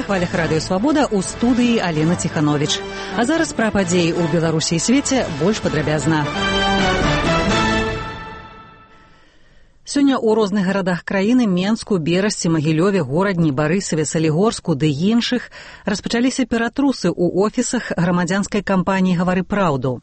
на хвалях радыё Свабода ў студыі Алена Ціхановіч. А зараз пра падзеі ў Беларусі і свеце больш падрабязна. Сёння ў розных гарадах краіны Менску, Берасці, Магілёве, Горадні, Барысаве, Салігорску ды іншых распачаліся ператрусы ў офісах грамадзянскай кампаніі «Гавары праўду».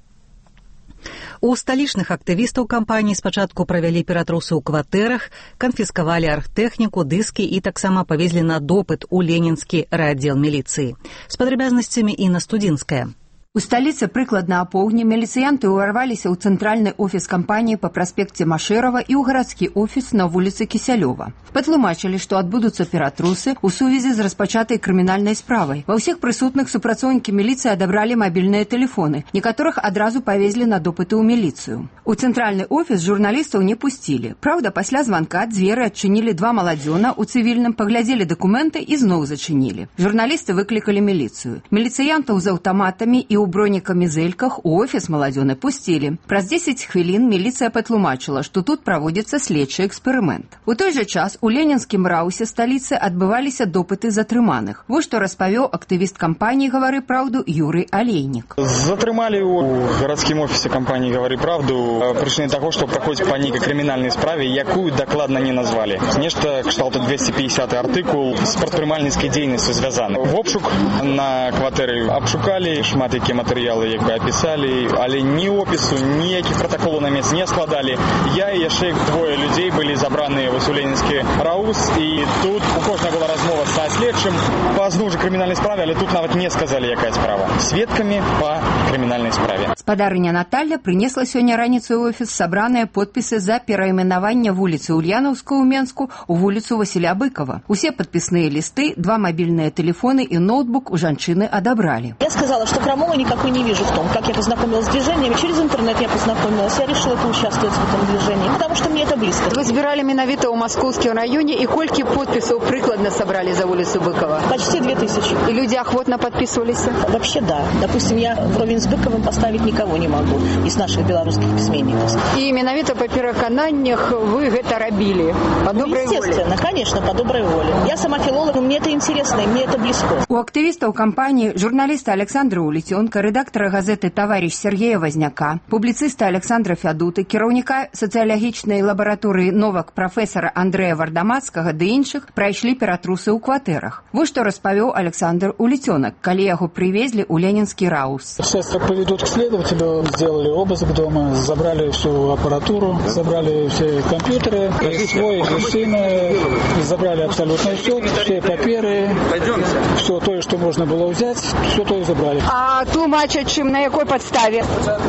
У сталічных актывістаў кампаніі спачатку правялі ператрусы ў кватэрах, канфіскавалі аргтэхніку, дыскі і таксама павезлі на допыт у ленінскі райаддзел міліцыі. З падрабязнасцямі Інна Студзінская. У сталіцы прыкладна апоўдні міліцыянты ўварваліся ў цэнтральны офіс кампаніі па праспекце Машэрава і ў гарадскі офіс на вуліцы Кісялёва. Патлумачылі, што адбудуцца ператрусы ў сувязі з распачатай крымінальнай справай. Ва ўсіх прысутных супрацоўнікі міліцыі адабралі мабільныя тэлефоны, некаторых адразу павезлі на допыты ў міліцыю. У цэнтральны офіс журналістаў не пусцілі. Праўда, пасля званка дзверы адчынілі два маладзёна ў цывільным, паглядзелі дакументы і зноў зачынілі. Журналісты выклікалі міліцыю. Міліцыянтаў з аўтаматамі і ў бронекамізэльках у офіс маладзёны пусцілі. Праз 10 хвілін міліцыя патлумачыла, што тут праводзіцца следчы эксперымент. У той жа час у ленінскім раусе сталіцы адбываліся допыты затрыманых. Вось што распавёў актывіст кампаніі «Гавары праўду» Юрый Алейнік. Затрымалі ў гарадскім офісе кампаніі «Гавары праўду» прычынай таго, што праходзіць па нейкай крымінальнай справе, якую дакладна не назвалі. Нешта кшталту 250 артыкул з прадпрымальніцкай дзейнасцю звязаны. В обшук на кватэры абшукалі, шмат які матэрыялы апісалі, але ні опісу, ніякіх пратаколаў на месцы не складалі. Я і яшчэ двое людзей былі забраныя ў ленінскі раус, і тут у кожнага была размова са следчым па зноў жа крымінальнай справе, але тут нават не сказалі, якая справа. Сведкамі па крымінальнай справе. Спадарыня Наталья прынесла сёння раніцай у офіс сабраныя подпісы за перайменаванне вуліцы Ульянаўскую ў Менску ў вуліцу Васіля Быкова. Усе падпісныя лісты, два мабільныя тэлефоны і ноутбук у жанчыны адабралі. Я сказала, что промола никакой не вижу в том, как я познакомилась с движением. Через интернет я познакомилась, я решила поучаствовать в этом движении, потому что мне это близко. Вы збирали менавіта ў Маскоўскім раёне, і колькі подпісаў прыкладна сабрали за вуліцу Быкова? Почти 2000. И люди охотно подписывались? Вообще да. Допустим, я вровень с Быковым поставить никого не могу из наших белорусских письменников. И менавіта по перакананнях вы гэта рабілі? По доброй воле? Естественно, конечно, по доброй воле. Я сама филолог, мне это интересно, и мне это близко. У актывістаў кампаніі журналіста Александра Уліцёнка, рэдактара газеты «Таварищ» Сергея Возняка, публіцыста Александра Фядуты, кіраўніка сацыялагічнай лабараторыі «Новак» прафесара Андрэя Вардамацкага ды іншых прайшлі ператрусы ў кватэрах. Вось што распавёў Александр Уліцёнак, калі яго привезли ў ленінскі раус. Сейчас поведут к следователю, сделали обыск дома, забрали всю аппаратуру, забрали все компьютеры, свой, сына, забрали абсолютно все паперы, все то, что можно было взять, все то и забрали. А тлумачаць чым, на якой падставе?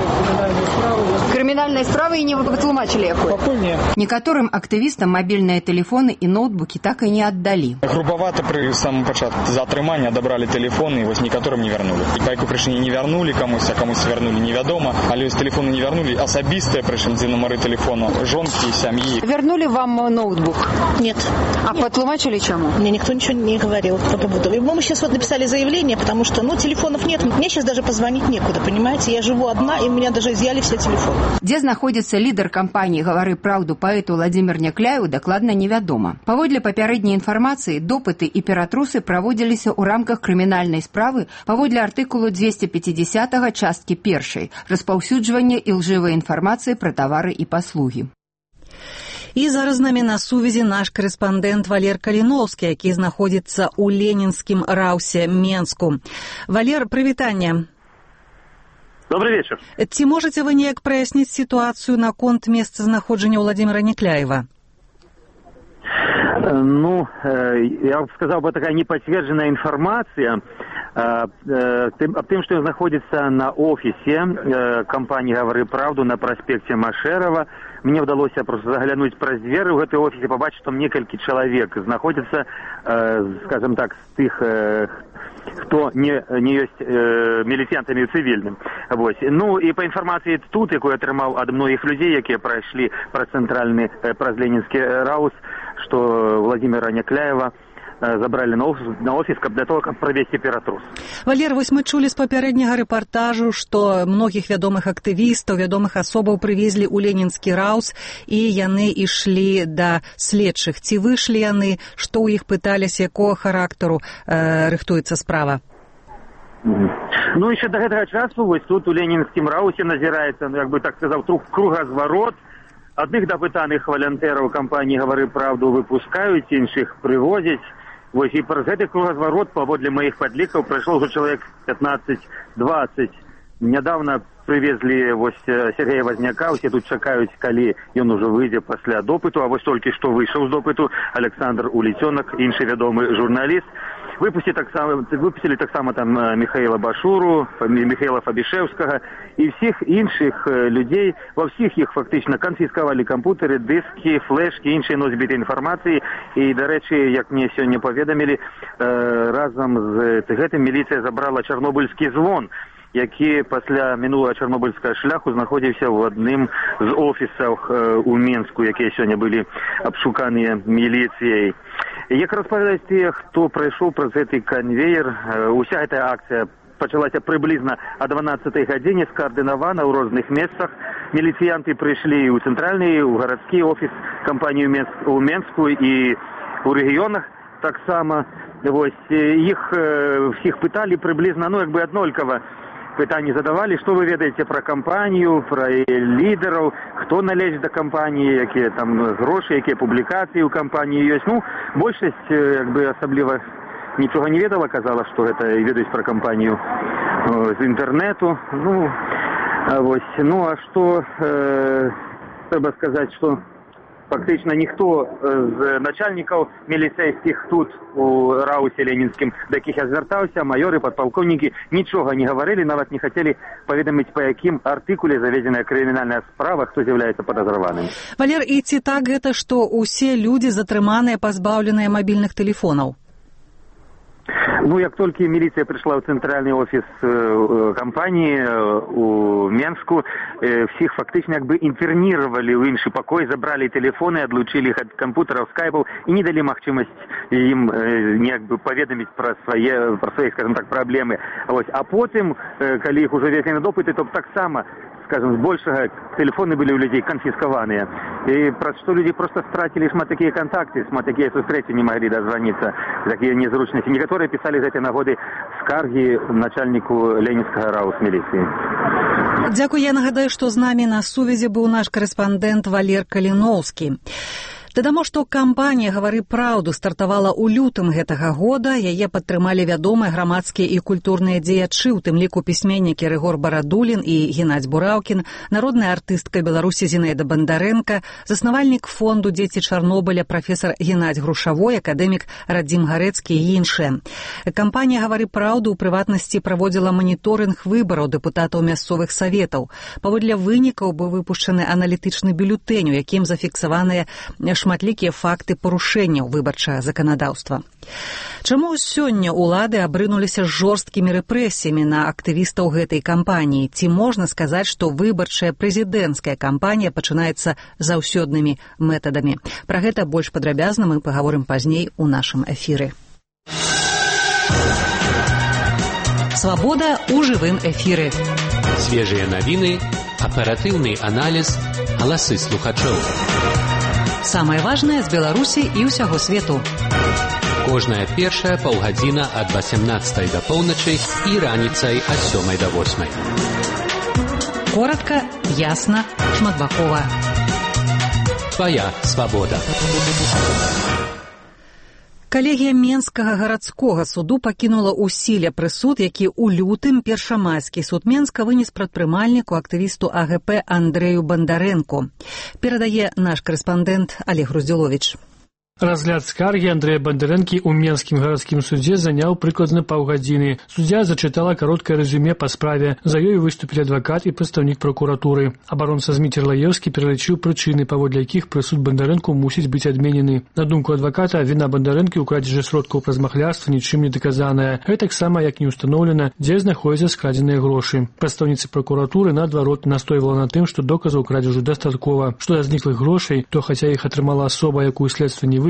Крымінальнай справы і не вытлумачылі якой? Пакуль не. Некаторым актывістам мабільныя тэлефоны і ноутбукі так і не аддалі. Грубавата пры самым пачатку затрымання адабралі тэлефоны, і вось некаторым не вярнулі. І па якой прычыне не вярнулі камусь, а камусь вярнулі невядома, але з тэлефону не вярнулі асабістыя, прычым дзе нумары тэлефону жонкі, сям'і. Вернули вам ноутбук? Нет. А патлумачылі чаму? Мне никто ничего не говорил по поводу. Мы сейчас вот написали заявление, потому что, телефонов нет. Мне сейчас даже позвонить некуда, понимаете? Я живу одна, и у меня даже изъяли все телефоны. Дзе знаходзіцца лідар кампаніі «Гавары праўду» паэту Владзімір Някляеў, дакладна невядома. Паводле папярэдняй інфармацыі, допыты і ператрусы праводзіліся ў рамках крымінальнай справы паводле артыкулу 250 часткі 1 распаўсюджвання ілжывай інфармацыі пра тавары і паслугі. І зараз з намі на сувязі наш корэспандэнт Валер Каліноўскі, які знаходзіцца ў ленінскім раусе Менску. Валер, прывітанне. Добрый вечер. Ці можаце вы неяк праясніць сітуацыю наконт месцазнаходжання Владзіміра Някляева? Я бы сказал, такая неподтвержденная информация об тем, что он находится на офисе компании «Гавары праўду» на проспекте Машэрава. Мне удалось просто заглянуть праз дверы в этой офисе, побачить, что там некалькі человек находятся, скажем так, з тых, хто не ёсць міліцыянтамі цывільным. І па інфармацыі тут, якую атрымаў ад многіх людзей, якія прайшлі праз ленінскі раус, што Владзіміра Някляева забрали на офіс для того, каб правесці ператрус. Валер, вось мы чулі з папярэдняга рэпартажу, што многіх вядомых актывістаў, вядомых асобаў прывезлі ў ленінскі раус, і яны ішлі да следчых. Ці выйшлі яны, што ў іх пыталіся, якога характару рыхтуецца справа? Ну, еще до гэтага часу вось тут у ленінскім раусе назіраецца, ну, як бы так сказаў, кругазварот. Адных дапытаных валантэраў кампаніі «Гавары правду» выпускаюць, іншых прывозяць. Вось і праз гэты кругазварот, паводле маіх падлікаў, прайшло ўжо чалавек 15-20. Нядаўна прывезлі вось Сергея Вазняка, усе тут чакаюць, калі ён ужо выйдзе пасля допыту, а вось толькі што выйшаў з допыту Александр Уліцёнак, іншы вядомы журналіст. Выпустили таксама там Михаила Башуру, Михаила Фабішевскага і всіх іншых людей. Во всіх іх фактично конфісковали комп'ютери, диски, флешки, іншыя носьбіты інфармацыі. І, до речі, як мне сёння поведомили, разом з гэтым міліцыя забрала чарнобыльскі звон, які пасля мінулага чарнобыльскага шляху знаходзіўся ў адным з офісаў у Менску, якія сёння былі абшуканыя міліцыяй. Як распавядаюць тыя, хто прайшоў праз гэты канвеер, уся гэтая акцыя пачалася прыблізна о 12-й гадзіне, скаардынавана ў розных месцах. Міліцыянты прыйшлі ў цэнтральны, ў гарадскі офіс кампаніі ў Менску і ў рэгіёнах таксама. Вось іх всіх пыталі прыблізна, ну, як бы аднолькава. Пытанні задавалі, што вы ведаеце пра кампанію, пра лідараў, хто належыць да кампаніі, якія там грошы, якія публікацыі ў кампаніі ёсць. Ну, большасць, як бы, асабліва нічога не ведала, казала, што гэта ведаюць пра кампанію з інтэрнэту. Ну, вось. Ну, а што трэба сказаць, што фактично ніхто з начальнікаў міліцейскіх тут у раусе ленінскім, да якіх я звяртаўся, майоры, падпалкоўнікі, нічога не гаварылі, нават не хацелі паведаміць, па якім артыкуле заведзеная крымінальная справа, хто з'яўляецца падазраваным. Валер, і ці так гэта, што ўсе людзі затрыманыя, пазбаўленыя мабільных тэлефонаў? Ну, як толькі міліцыя прыйшла ў цэнтральны офіс кампаніі у Менску, всіх фактычна як бы інтэрніравалі ў іншы пакой, забралі тэлефоны, адлучылі ад камп'ютараў, скайпаў і не далі магчымасць ім неяк бы паведаміць пра свае, скажем так, праблемы. А потым, калі іх ужо везлі на допыты, то таксама, скажем, збольшага тэлефоны былі ў людзей канфіскаваныя. І праз што людзі проста страцілі шмат такія кантакты, шмат такія сустрэчы не маглі дазваніцца, такія незручнасці. Некаторыя пісалі з гэтай нагоды скаргі начальніку ленінскага раус міліцыі. Дзякуй, я нагадаю, што з намі на сувязі быў наш карэспандэнт Валер Каліноўскі. Дадамо, што кампанія «Гавары праўду» стартавала ў лютым гэтага года. Яе падтрымалі вядомыя грамадскія і культурныя дзеячы, у тым ліку пісьменнікі Рыгор Барадулін і Геннадзь Бураўкін, народная артыстка Беларусі Зінаіда Бандарэнка, заснавальнік фонду «Дзеці Чарнобыля» прафесар Геннадзь Грушавой, акадэмік Радзім Гарэцкі і іншыя. Кампанія «Гавары праўду» у прыватнасці праводзіла маніторынг выбараў дэпутатаў мясцовых саветаў. Паводле вынікаў быў выпушчаны аналітычны бюлетэнь, у якім зафіксаваныя шматлікія факты парушэнняў выбарчага заканадаўства. Чаму сёння ўлады абрынуліся жорсткімі рэпрэсіямі на актывістаў гэтай кампаніі? Ці можна сказаць, што выбарчая прэзідэнцкая кампанія пачынаецца заўсёднымі метадамі? Пра гэта больш падрабязна мы пагаворым пазней у нашым эфіры. Свабода ў жывым эфіры. Свежыя навіны, аператыўны аналіз, галасы слухачоў. Самае важнае з Беларусі і ўсяго свету. Кожная першая паўгадзіна ад 18 да поўначы і раніцай ад 7 да 8. Коротка, ясна, шматбакова. Твая свабода. Калегія Менскага гарадскога суду пакінула ў сіле прысуд, які ў лютым першамайскі суд Менска вынес прадпрымальніку актывісту АГП Андрэю Бандарэнку. Перадае наш карэспандэнт Олег Груздзіловіч. Разгляд скаргі Андрэя Бандарэнкі ў Менскім гарадскім судзе заняў прыкладна паўгадзіны. Суддзя зачытала кароткае рэзюме па справе. За ёй выступілі адвакат і прадстаўнік пракуратуры. Абаронца Зміцер Лаеўскі пералічыў прычыны, паводле якіх прысуд Бандарэнку мусіць быць адменены. На думку адваката, віна Бандарэнкі ў крадзежы сродкаў праз махлярства нічым не даказаная. Гэтаксама, як не ўстаноўлена, дзе знаходзяцца скрадзеныя грошы. Прадстаўніца пракуратуры, наадварот, настойвала на тым, што доказаў крадзежу дастаткова. Што да зніклых грошай, то хаця іх атрымала асоба, якую следства не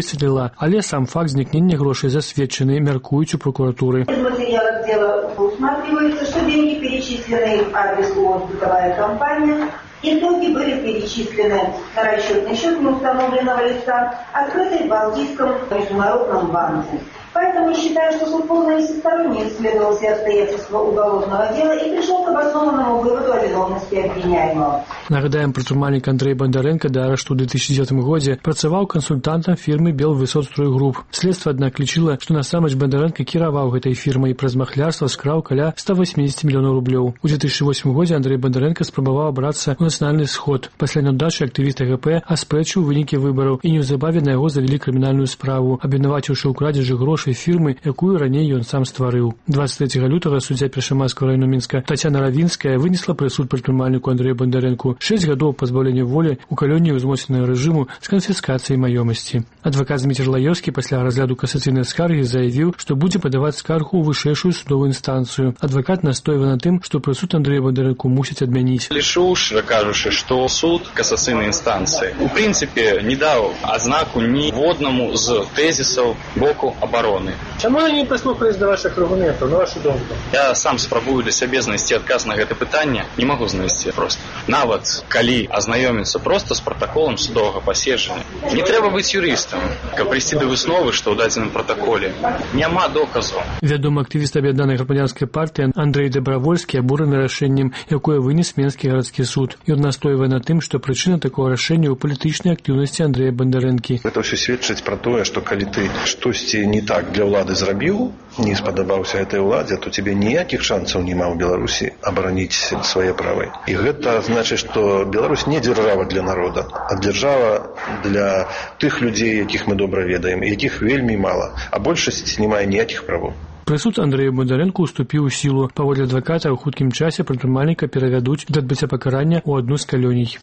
высветліла, але сам факт знікнення грошей засведчаны, мяркуюць у прокуратуры. В материалах дела усматривается, что деньги перечислены в адрес ООО «Бытовая компания». Итоги были перечислены на расчетный счет неустановленного лица, открытый в Балтийском международном банке. Поэтому я считаю, что суд полно и всесторонне исследовал все обстоятельства уголовного дела и пришел к обоснованному выводу о виновности обвиняемого. Нагадаем, прадпрымальнік Андрей Бондаренко да арешту ў 2009 годзе працаваў кансультантам фірмы «Белвысоцстройгруп». Следства, аднак, лічыла, што насамрэч Бондаренко кіраваў гэтай фірмай і праз махлярства скраў каля 180 мільёнаў рублёў. У 2008 годзе Андрей Бондаренко спрабаваў абрацца ў нацыянальны сход. Пасля няўдачы актывіст АГП аспрэчыў вынікі выбараў і неўзабаве на яго завялі крымінальную справу, абвінаваціўшы ў крадзежы грошай фірмы, якую раней ён сам стварыў. 23 лютага суддзя Першамайскага району Мінска Тацяна Равінская вынесла прысуд прадпрымальніку Андрэю Бондаренку 6 гадоў пазбаўлення волі ў калоніі ўзмоцненага рэжыму з канфіскацыяй маёмасці. Адвакат Зміцер Лаёўскі пасля разгляду касацыйнай скаргі заявіў, што будзе падаваць скаргу ў вышэйшую судовую інстанцыю. Адвакат настойвае на тым, што прысуд Андрэя Бондаренку мусіць адмяніць. Лішу, шчыра кажучы, што суд касацыйнай інстанцыі у прынцыпе не даў азнаку ніводнаму з тэзісаў боку абароны. Чаму не прыслухались да вашых аргументаў, на вашу думку? Я сам спрабую для сябе знайсці адказ на гэта пытанне, не магу знайсці проста. Нават калі азнаёміцца проста з пратаколам судовага паседжання. Не трэба быць юрыстам, каб прыйсці да высновы, што ў дадзеным пратаколе няма доказу. Вядомы актывіст аб'яднанай грамадзянскай партыі Андрэй Дабравольскі абураны рашэннем, якое вынес Менскі гарадскі суд. Ён настойвае на тым, што прычына такога рашэння ў палітычнай актыўнасці Андрэя Бондарэнкі. Гэта ўсё сведчыць пра тое, што калі ты штосьці не так для ўлады зрабіў, не спадабаўся гэтай уладзе, то тебе ніякіх шансаў няма ў Беларусі абараніць свае правы. І гэта значыць, што Беларусь не дзяржава для народа, а дзяржава для тых людзей, якіх мы добра ведаем, якіх вельмі мала, а большасць не мае ніякіх правоў. Прысуд Андрэю Бондаренку уступіў у сілу. Паводле адваката, ў хуткім часе прадпрымальніка перавядуць да адбыцця пакарання ў адну з калоній.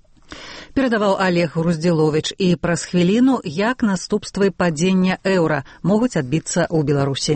Перадаваў Олег Груздзіловіч, і праз хвіліну, як наступствы падзення еўра могуць адбіцца ў Беларусі.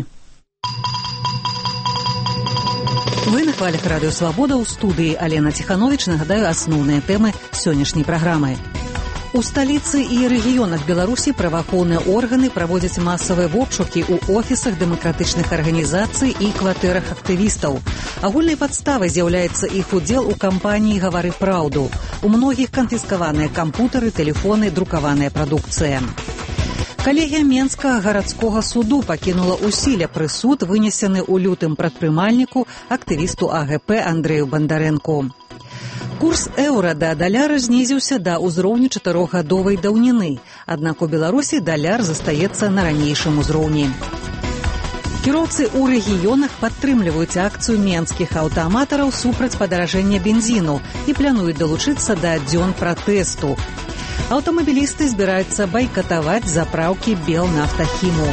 Вы на хвалях радыё «Свабода», ў студыі Алена Ціхановіч. Нагадаю асноўныя тэмы сённяшняй праграмы. У сталіцы і рэгіёнах Беларусі праваахоўныя органы праводзяць масавыя вобшукі ў офісах дэмакратычных арганізацый і кватэрах актывістаў. Агульнай падставай з'яўляецца іх удзел у кампаніі «Гавары праўду». У многіх канфіскаваныя кампутары, тэлефоны, друкаваная прадукцыя. Калегія Менскага гарадскога суду пакінула ў сіле прысуд, вынесены ў лютым прадпрымальніку актывісту АГП Андрэю Бондаренку. Курс еўра да даляра знізіўся да ўзроўню 4гадовай даўніны, аднак у Беларусі даляр застаецца на ранейшым узроўні. Кіроўцы ў рэгіёнах падтрымліваюць акцыю менскіх аўтааматараў супраць падаражэння бензіну і плануюць далучыцца да дзён пратэсту. Аўтамабілісты збіраюцца байкатаваць запраўкі Белнафтахіму.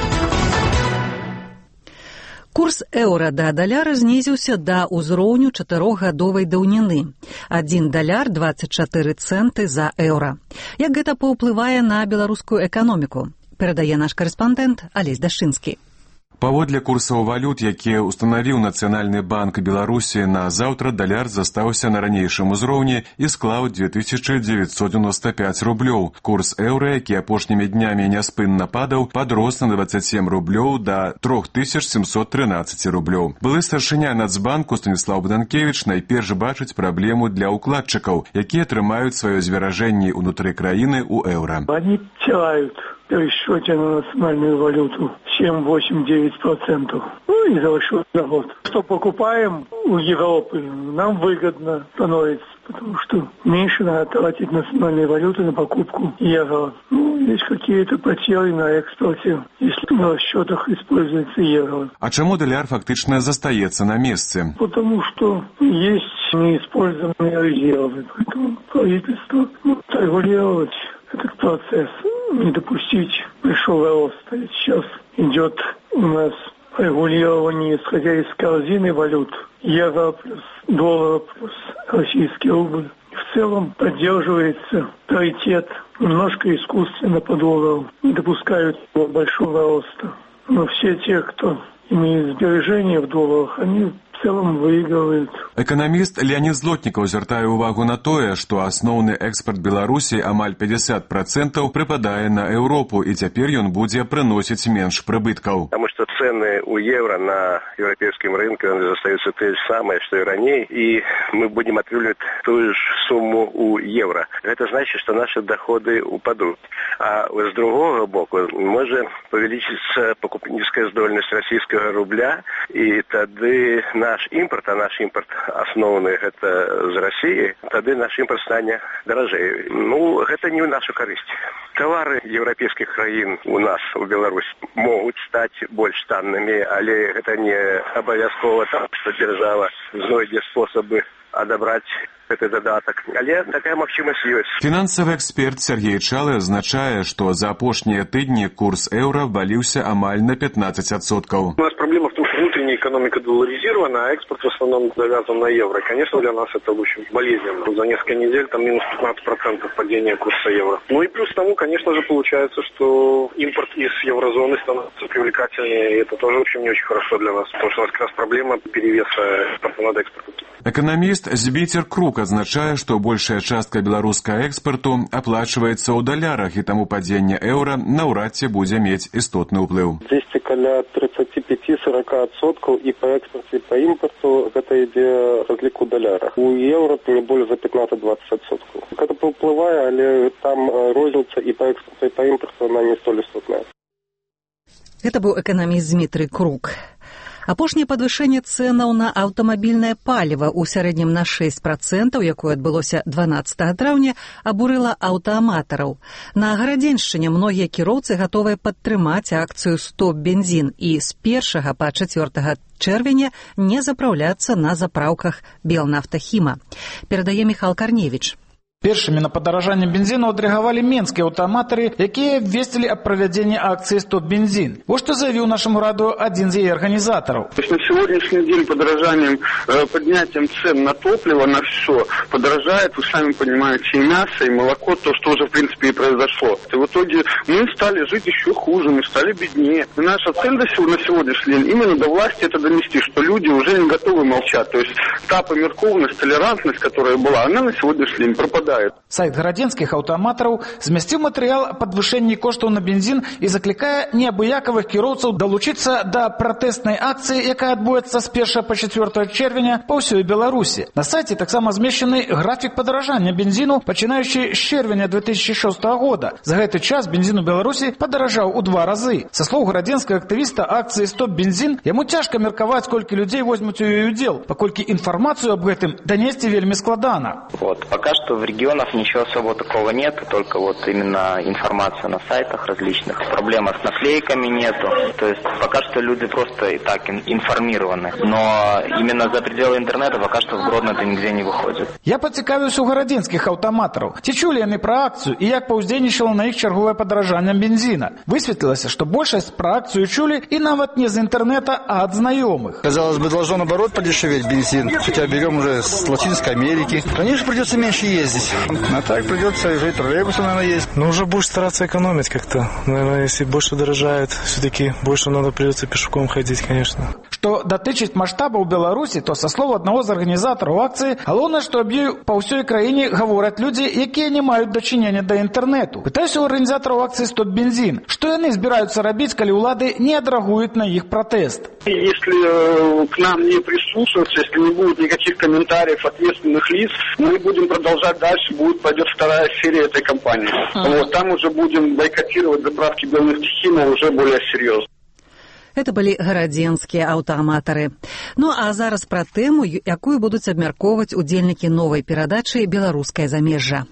Курс еўра да даляра знізіўся да ўзроўню 4гадовай даўніны. 1 даляр 24 цэнты за еўра. Як гэта паўплывае на беларускую эканоміку? Перадае наш карэспандэнт Алесь Дашынскі. Паводле курсаў валют, якія ўстанавіў Нацыянальны банк Беларусі, на заўтра даляр застаўся на ранейшым узроўні і склаў 2995 рублёў. Курс еўра, які апошнімі днямі няспынна падаў, падрос на 27 рублёў да 3713 рублёў. Былы старшыня Нацбанку Станіслаў Бданкевіч найперш бачыць праблему для ўкладчыкаў, якія трымаюць сваё зберажэнні ўнутры краіны ў еўра. Они теряют в пересчете на национальную валюту 7-8-9%. Ну и за счет за год. Что покупаем у Европы, нам выгодно становится, потому что меньше надо тратить национальные валюты на покупку евро. Ну, есть какие-то потери на экспорте, если на расчетах используется евро. А чему даляр фактично застаецца на месте? Потому что есть неиспользованные резервы. Поэтому правительство может регулировать этот процесс, не допустить большого роста. Сейчас идет у нас регулирование, исходя из корзины валют. Евро плюс доллар плюс российский рубль. В целом поддерживается паритет немножко искусственно по доллару. Не допускают большого роста. Но все те, кто имеет сбережения в долларах, они целом выигрывают. Эканаміст Леонид Злотнікаў звяртае ўвагу на тое, што асноўны экспарт Беларусі амаль 50% прыпадае на Еўропу, і цяпер ён будзе прыносіць менш прыбыткаў. Потому что цены у евро на европейском рынке остаются те же самые, что и ранее, и мы будем отваливать ту же сумму у евро. Это значит, что наши доходы упадут. А с другого боку может увеличиться покупательская здольность российского рубля, и тогда наш импорт, а наш импорт основанный это с России, тогда наш импорт станет дорожее. Ну, это не в нашу корысть. Товары европейских краін у нас, у Беларуси, могут стать больше танными, але это не обовязково так, что держава знойдет способы адабраць гэты дадатак. Але такая магчымасць ёсць. Фінансавы эксперт Сергей Чалы азначае, што за апошнія тыдні курс еўра валіўся амаль на 15%. У нас проблема в том, что внутренняя экономика долларизирована, а экспорт в основном завязан на евро. Конечно, для нас это очень болезненно. За несколько недель там минус 15% падения курса евро. Ну и плюс к тому, конечно же, получается, что импорт из еврозоны становится привлекательнее, и это тоже очень не очень хорошо для нас, потому что у нас как раз проблема перевеса экспорта над экспортом. Эканаміст Збіцер Крук азначае, што большая частка беларускага экспарту аплачваецца ў далярах, і таму падзенне еўра наўрад ці будзе мець істотны ўплыў. Здесь каля 35-40%, и по экспорту, и по импорту это ідзе разлік у далярах. У еўра не более за 15-20%. Это паўплывае, але там розніца і по экспорту, і по импорту она не столь істотная. Это быў эканаміст Дмітрый Крук. Апошняе падвышэнне цэнаў на аўтамабільнае паліва ў сярэднім на 6%, якое адбылося 12 траўня, абурыла аўтааматараў. На Гарадзеншчыне многія кіроўцы гатовыя падтрымаць акцыю «Стоп бензін» і з 1 па 4 чэрвеня не запраўляцца на запраўках Белнафтахіма. Перадае Міхал Карневіч. Першымі на падаражанне бензіну адрэагавалі менскія аўтааматары, якія абвесцілі аб правядзенні акцыі «Стоп бензін». Вот что заявил нашему радио один из ее организаторов. То есть на сегодняшний день подорожанием, поднятием цен на топливо, на все, подорожает, вы сами понимаете, и мясо, и молоко, то, что уже в принципе и произошло. И в итоге мы стали жить еще хуже, мы стали беднее. И наша цель на сегодняшний день именно до власти это донести, что люди уже не готовы молчать. То есть та померкованность, толерантность, которая была, она на сегодняшний день пропадает. Сайт гарадзенскіх аўтааматараў змясціў матэрыял аб падвышэнні коштаў на бензін і заклікае неабыякавых кіроўцаў далучыцца да пратэснай акцыі, якая адбудзецца з 1 па 4 чэрвеня па ўсёй Беларусі. На сайце таксама змешчаны графік падаражання бензіну, пачынаючы з чэрвеня 2006 года. За гэты час бензін у Беларусі падаражаў у 2 разы. Са слоў гарадзенскага актывіста акцыі «Стоп бензін», яму цяжка меркаваць, колькі людзей возьмуць у ёй удзел, паколькі інфармацыю аб гэтым данесці вельмі складана. Пока что в регионах ничего особо такого нет, только вот именно информация на сайтах различных. Проблема с наклейками нету, то есть пока что люди просто и так информированы. Но именно за пределы интернета пока что в Гродно это нигде не выходит. Я пацікавіўся у гарадзенскіх аўтаматараў. Ці чулі яны пра акцыю і як паўздзейнічала на іх чарговае падаражанне бензіна. Высветлілася, што большасць пра акцыю чулі і нават не з интернета, а ад знаёмых. Казалось бы, должен наоборот подешеветь бензин, хотя берем уже с Латинской Америки. Конечно, придется меньше ездить. А так придется уже и троллейбусы, наверное, есть. Но уже будешь стараться экономить как-то. Наверное, если больше дорожает, все-таки больше надо придется пешком ходить, конечно. Што датычыць маштабаў Беларусі, то са слова аднаго з арганізатараў акцыі, галоўнае, што аб ёй па ўсёй краіне гавораць людзі, якія не маюць дачынення да інтэрнэту. Пытаюся ў арганізатараў акцыі «Стоп бензін», што яны збіраюцца рабіць, калі ўлады не адрэагуюць на іх пратэст. Если к нам не прислушиваться, если не будет никаких комментариев ответственных лиц, мы будем продолжать дальше, пойдет вторая серия этой кампании. Вот, там уже будем бойкотировать заправки Белнафтахіма уже более серьезно. Это былі гарадзенскія аўтааматары. Ну а зараз пра тэму, якую будуць абмяркоўваць удзельнікі новай перадачы «Беларускае замежжа».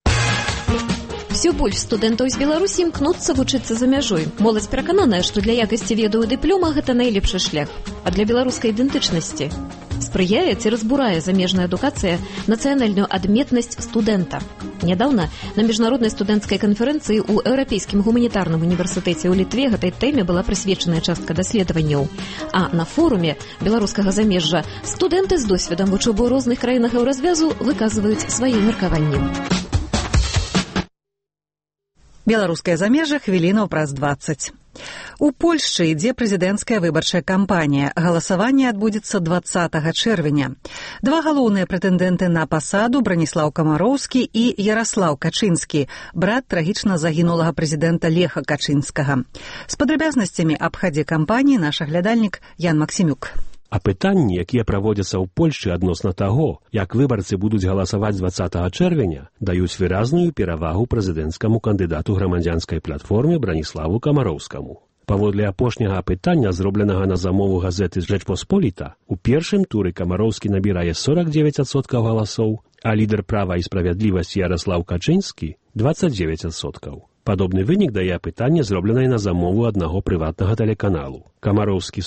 Все больш студэнтаў з Беларусі імкнуцца вучыцца за мяжой. Моладзь перакананая, што для якасці ведаў і дыплома гэта найлепшы шлях. А для беларускай ідэнтычнасці спрыяе ці разбурае замежная адукацыя нацыянальную адметнасць студэнта. Нядаўна на міжнароднай студэнцкай канферэнцыі ў Еўрапейскім гуманітарным універсітэце ў Літве гэтай тэме была прысвечаная частка даследаванняў. А на форуме беларускага замежжа студэнты з досведам вучобы ў розных краінах еўразвязу выказваюць свае меркаванні. Беларускае замежжа хвілінаў праз 20. У Польшчы ідзе прэзідэнцкая выбарчая кампанія. Галасаванне адбудзецца 20 чэрвеня. Два галоўныя прэтэндэнты на пасаду Браніслаў Камароўскі і Яраслаў Качынскі, брат трагічна загінулага прэзідэнта Леха Качынскага. З падрабязнасцямі аб хадзе кампаніі наш аглядальнік Ян Максімюк. А пытанні, якія праводзяцца ў Польшчы адносна таго, як выбарцы будуць галасаваць 20 чэрвеня, даюць выразную перавагу прэзідэнцкаму кандыдату грамадзянскай платформе Браніславу Камароўскаму. Паводле апошняга апытання, зробленага на замову газеты «Жэчпосполіта», у першым туры Камароўскі набірае 49% галасоў, а лідар «Права і справядлівасці» Яраслаў Качынскі – 29%. Падобны вынік дае апытанне, зробленае на замову аднаго прыватнага тэлеканалу. Камароўскі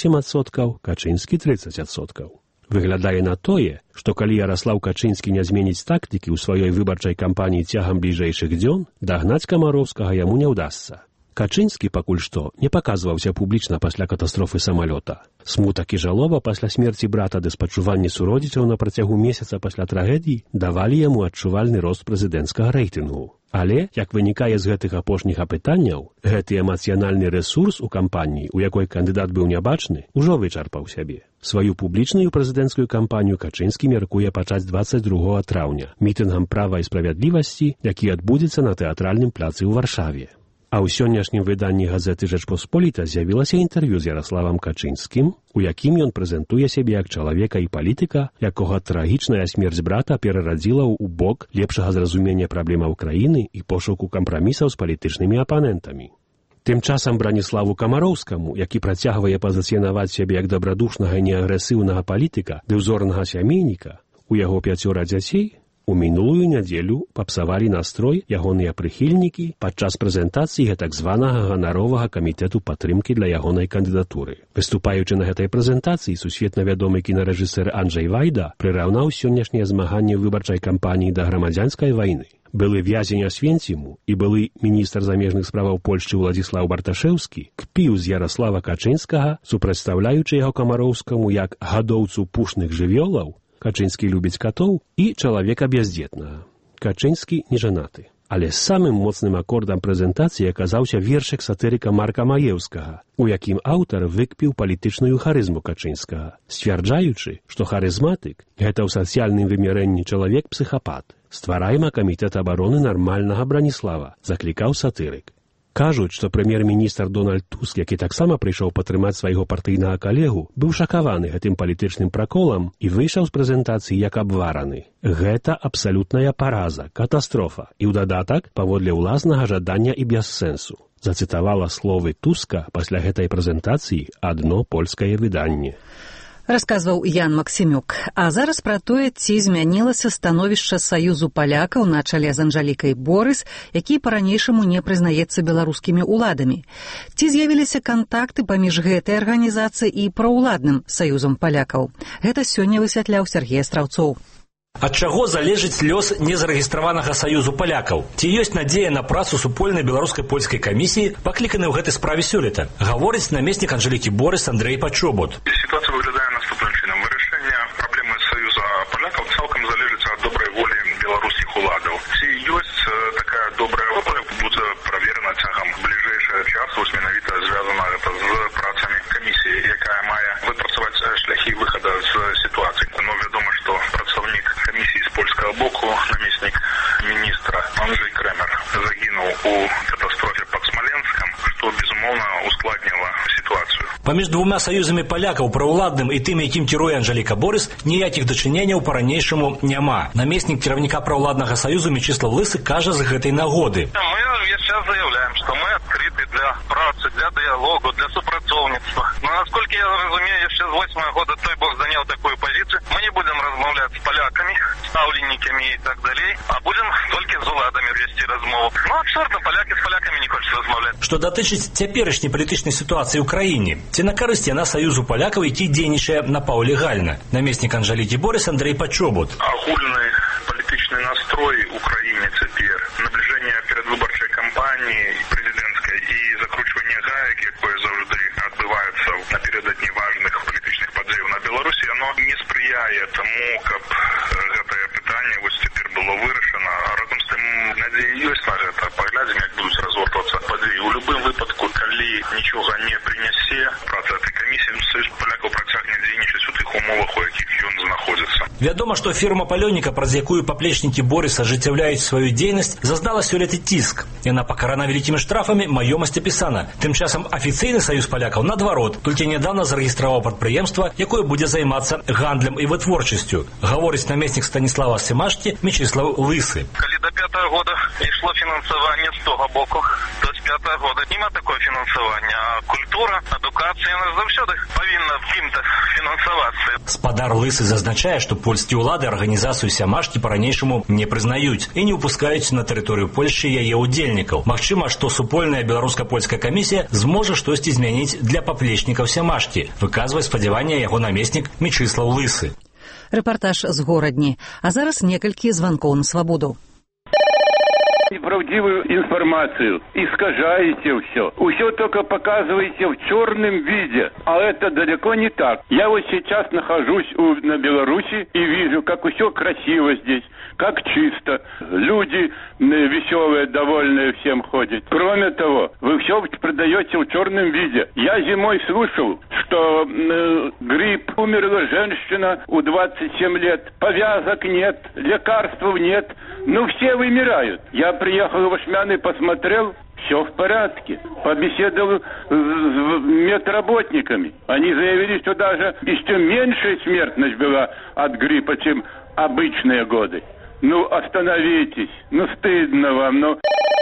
48%, Качынскі 30%. Выглядае на тое, што калі Яраслаў Качынскі не зменіць тактыкі ў сваёй выбарчай кампаніі цягам бліжэйшых дзён, дагнаць Камароўскага яму не ўдасца. Качынскі пакуль што не паказваўся публічна пасля катастрофы самалёта. Смутак і жалоба пасля смерці брата ды спачуванні суродзічаў на працягу месяца пасля трагедіі давалі яму адчувальны рост прэзідэнцкага рэйтынгу. Але, як вынікае з гэтых апошніх апытанняў, гэты эмацыянальны рэсурс у кампаніі, у якой кандыдат быў нябачны, ужо вычарпаў сябе. Сваю публічную прэзідэнцкую кампанію Качынскі мяркуе пачаць 22 траўня мітынгам «Права і справядлівасці», які адбудзецца на тэатральным пляцы ў Варшаве. А ў сённяшнім выданні газеты «Жэчпосполіта» з'явілася інтэрв'ю з Яраславам Качынскім, у якім ён прэзентуе сябе як чалавека і палітыка, якога трагічная смерць брата перарадзіла ў бок лепшага зразумення праблемаў краіны і пошуку кампрамісаў з палітычнымі апанентамі. Тым часам Браніславу Камароўскаму, які працягвае пазіцыянаваць сябе як дабрадушнага і неагрэсіўнага палітыка ды ўзорнага сямейніка, у яго 5 дзяцей, у мінулую нядзелю папсавалі настрой ягоныя прыхільнікі падчас прэзентацыі гэтак званага ганаровага камітэту падтрымкі для ягонай кандыдатуры. Выступаючы на гэтай прэзентацыі, сусветна вядомы кінарэжысэр Анджэй Вайда прыраўнаў сённяшняе змаганне выбарчай кампаніі да грамадзянскай вайны. Былы вязень Асвенціму і былы міністр замежных справаў Польшчы Уладзіслаў Барташэўскі кпіў з Яраслава Качынскага, супрацьстаўляючы яго Камароўскаму як гадоўцу пушных жывёлаў, Качынскі любіць катоў і чалавека бяздзетнага. Качынскі не жанаты. Але самым моцным акордам прэзентацыі аказаўся вершык сатырыка Марка Маеўскага, у якім аўтар выкпіў палітычную харызму Качынскага, сцвярджаючы, што харызматык – гэта ў сацыяльным вымярэнні чалавек-псіхапат. «Стварайма камітэт абароны нармальнага Браніслава», заклікаў сатырык. Кажуць, што прэм'ер-міністр Дональд Туск, які таксама прыйшоў падтрымаць свайго партыйнага калегу, быў шакаваны гэтым палітычным праколам і выйшаў з прэзентацыі як абвараны. Гэта абсалютная параза, катастрофа і ў дадатак паводле ўласнага жадання і без сэнсу. Зацытавала словы Туска пасля гэтай прэзентацыі адно польскае выданне. Расказваў Ян Максімюк. А зараз пра тое, ці змянілася становішча Саюзу палякаў на чале з Анжалікай Борыс, які па-ранейшаму не прызнаецца беларускімі ўладамі. Ці з'явіліся кантакты паміж гэтай арганізацыяй і праўладным Саюзам палякаў? Гэта сёння высвятляў Сергей Астраўцоў. Ад чаго залежыць лёс незарэгістраванага Саюзу палякаў? Ці ёсць надзея на працу супольнай беларускай-польскай камісіі, пакліканай у гэтай справе сёлета? Гаворыць намеснік Анжалікі Борыс Андрэй Пачобут. Ситуация выглядае наступным чином. Вырашэнне праблемы Саюза палякаў цалкам залежыць ад добрай волі беларускіх уладаў. Ці ёсць такая добрая воля, будзе праверана цягам бліжэйшага часу, менавіта звязана гэта з працамі камісіі, якая мае выпрацаваць шляхі выхада з сітуацыі. Но вядома, што прадстаўнік камісіі з польскага боку, намеснік міністра Анджэй Крэмер, загінуў у катастрофе пад Смаленскам, што, безумоўна, ускладніла сітуацыю. Паміж двума саюзамі палякаў, праўладным і тым, якім кіруе Анжаліка Борыс, ніякіх дачыненняў па-ранейшаму няма. Намеснік кіраўніка праўладнага саюзу Мечыслав Лысы кажа з гэтай нагоды. Мы весь час заявляем, што мы адкрыты для працы, для дыялогу, для супрацоўніцтва. Но, насколько я разумею, яшчэ з 8-го года той бог занял такую позицию. Мы не будем размаўляць з палякамі, стаўленнікамі і так далей, а будем толькі з уладамі весці размову. Ну, абсурдна, палякі з палякамі не хочуць размаўляць. Што датычыць цяперашняй палітычнай сітуацыі ў краіне, ці на карысць яна Саюзу палякаў, які дзейнічае напаўлегальна? Намеснік Анжалікі Борыс Андрэй Пачобут. Агульны палітычны настрой у краіне цяпер, набліжэнне перадвыбарчай кампаніі прэзідэнцкай і закручванне гаек, якое заўжды адбываецца напердадні важных палітычных падзеяў на Беларусі, оно не спрыяе таму, каб гэтае пытанне вось цяпер было вырашана. А разам з тым надзея ёсць на гэта. Паглядзім, як будуць Вядома, што фірма палённіка, праз якую паплечнікі Борыса ажыццяўляюць сваю дзейнасць, зазнала сёлета ціск. Яна пакарана вялікімі штрафамі, маёмасць апісана. Тым часам афіцыйны саюз палякаў, наадварот, толькі нядаўна зарэгістраваў прадпрыемства, якое будзе займацца гандлем і вытворчасцю. Гаворыць намеснік Станіслава Семашкі Мечыслав Лысы. Калі до 5-го года ішло фінансаванне з того боку, то з 5-го года нема такого фінансавання. А культура, адукацыя заўсёды павінна кім-то фінансавацца. Спадар Лысы зазначае, што польскія ўлады арганізацыю Сямашкі па-ранейшаму не прызнаюць і не ўпускаюць на тэрыторыю Польшчы яе ўдзельнікаў. Магчыма, што супольная беларуска-польская камісія зможа штосьці змяніць для паплечнікаў Сямашкі, выказвае спадзяванне яго намеснік Мечыслав Лысы. Рэпартаж з горадні. А зараз некалькі званкоў на свабоду. Неправдивую информацию, искажаете все только показываете в черном виде, а это далеко не так. Я вот сейчас нахожусь на Беларуси и вижу, как все красиво здесь, как чисто, люди веселые, довольные всем ходят. Кроме того, вы все продаете в черном виде. Я зимой слышал, что грипп, умерла женщина у 27 лет, повязок нет, лекарств нет, все вымирают. Я приехал в Ошмяны, посмотрел, все в порядке. Побеседовал с медработниками. Они заявили, что даже еще меньшая смертность была от гриппа, чем обычные годы. Остановитесь. Стыдно вам,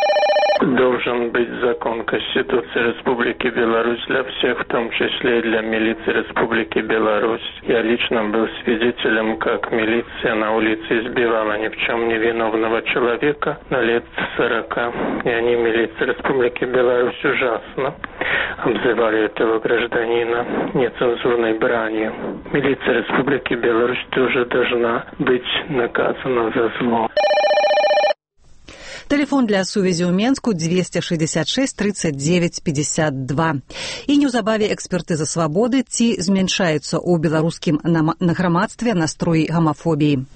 Должен быть закон Конституции Республики Беларусь для всех, в том числе и для милиции Республики Беларусь. Я лично был свидетелем, как милиция на улице избивала ни в чем невиновного человека на лет 40. И они, милиция Республики Беларусь, ужасно обзывали этого гражданина нецензурной бранью. Милиция Республики Беларусь тоже должна быть наказана за зло. Телефон для сувязі ў Менску 266 39 52. І неўзабаве экспертыза свабоды, ці змяншаюцца ў беларускім грамадстве настроі гамафобіі.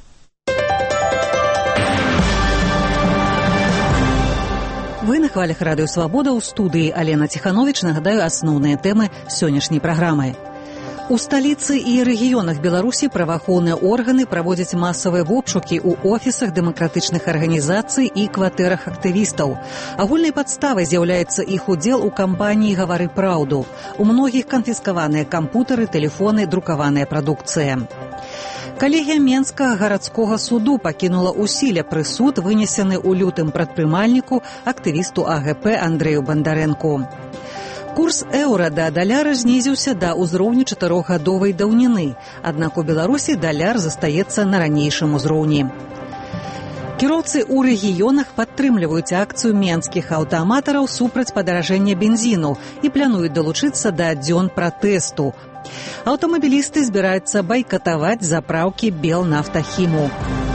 Вы на хвалях радыё «Свабода», ў студыі Алена Ціхановіч. Нагадаю асноўныя тэмы сённяшняй праграмы. У сталіцы і рэгіёнах Беларусі праваахоўныя органы праводзяць масавыя вобшукі ў офісах дэмакратычных арганізацый і кватэрах актывістаў. Агульнай падставай з'яўляецца іх удзел у кампаніі «Гавары праўду». У многіх канфіскаваныя кампутары, тэлефоны, друкаваная прадукцыя. Калегія Менскага гарадскога суду пакінула ў сіле прысуд, вынесены ў лютым прадпрымальніку актывісту АГП Андрэю Бандарэнку. Курс еўра да даляра знізіўся да ўзроўню 4гадовай даўніны, аднак у Беларусі даляр застаецца на ранейшым узроўні. Кіроўцы ў рэгіёнах падтрымліваюць акцыю менскіх аўтааматараў супраць падаражэння бензіну і плануюць далучыцца да дзён пратэсту. Аўтамабілісты збіраюцца байкатаваць запраўкі Белнафтахіму.